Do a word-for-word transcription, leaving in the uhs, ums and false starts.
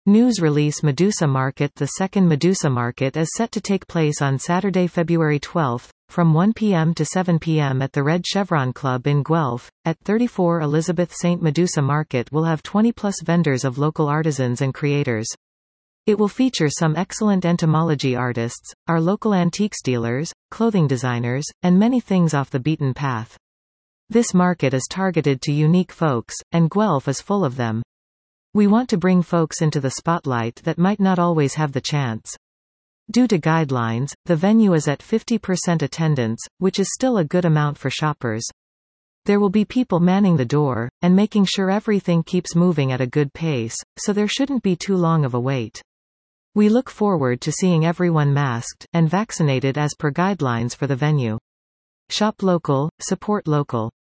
News release Medusa Market. The second Medusa Market is set to take place on Saturday, February twelfth, from one p m to seven p m at the Red Chevron Club in Guelph. At thirty-four Elizabeth Saint Medusa Market will have twenty plus vendors of local artisans and creators. It will feature some excellent entomology artists, our local antiques dealers, clothing designers, and many things off the beaten path. This market is targeted to unique folks, and Guelph is full of them. We want to bring folks into the spotlight that might not always have the chance. Due to guidelines, the venue is at fifty percent attendance, which is still a good amount for shoppers. There will be people manning the door, and making sure everything keeps moving at a good pace, so there shouldn't be too long of a wait. We look forward to seeing everyone masked and vaccinated as per guidelines for the venue. Shop local, support local.